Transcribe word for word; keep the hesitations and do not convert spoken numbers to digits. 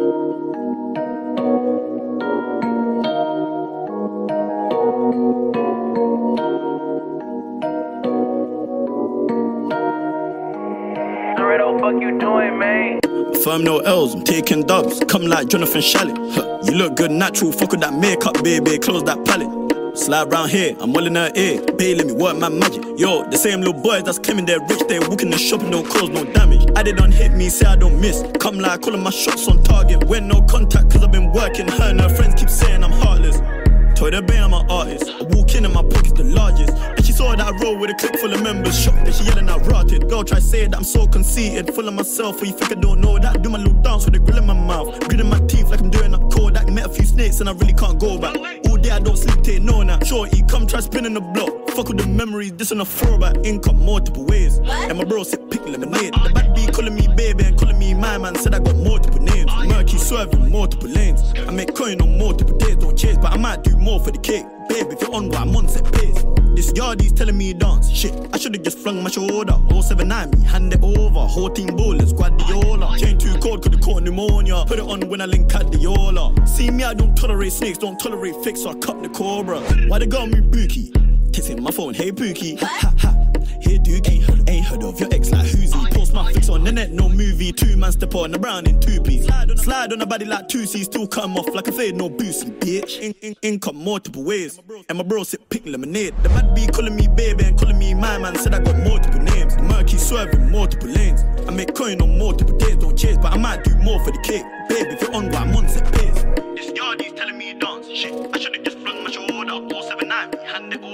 Fuck you doing, man? Firm no L's, I'm taking dubs. Come like Jonathan Shalit. Huh. You look good natural, fuck with that makeup, baby. Close that palette. Slide round here, I'm well in her ear. Babe, let me work my magic. Yo, the same little boys that's claiming they're rich, they walking the shop and no cause, no damage. I did don't hit me, say I don't miss. Come like calling my shots on target. When no contact, cause I've been working. Her and her friends keep saying I'm heartless. Told her, babe, I'm an artist. I walk in and my pocket's the largest. And she saw that I roll with a clip full of members. Shocked that she yelling out rotted. Girl try say that I'm so conceited. Full of myself, or you think I don't know that? I do my little dance with a grill in my mouth. Gritting my teeth like I'm doing a Kodak. Met a few snakes and I really can't go back. All day I don't sleep, take no nap. Shorty, come try spinning the block. Fuck with the memories, this on a throwback. Income multiple ways. And my bro said pick lemonade. The bad B calling me baby and calling me my man. Said I got multiple names. Murky swerving multiple lanes. I make coin on multiple days, don't chase, but I might do more for the cake. Babe, if you're on what I'm on, set pace. This yardie's telling me dance. Shit, I should've just flung my shoulder. oh seven nine me, hand it over. Whole team bowlers, Guardiola. Chain too cold, could've caught pneumonia. Put it on when I link Cadiola. See me, I don't tolerate snakes, don't tolerate fakes, so I cut the cobra. Why they got me bookie? Kissing my phone, hey Pookie. Ha ha ha. Hey Dookie, ain't heard of your ex like who's he? Post my fix on the net, no movie. Two man step on the brown in two piece. Slide on the body like two C, still come off like a fade, no boosie, bitch. In, in, income multiple ways, and my bro said pick lemonade. The bad B calling me baby and calling me my man. Said I got multiple names. The murky swerving multiple lanes. I make coin on multiple days, don't chase, but I might do more for the cake. Babe, if you're on what I'm on, set pace. This yardie's telling me dance. Shit, I should've just flung my shoulder. oh seven nine me, hand it over.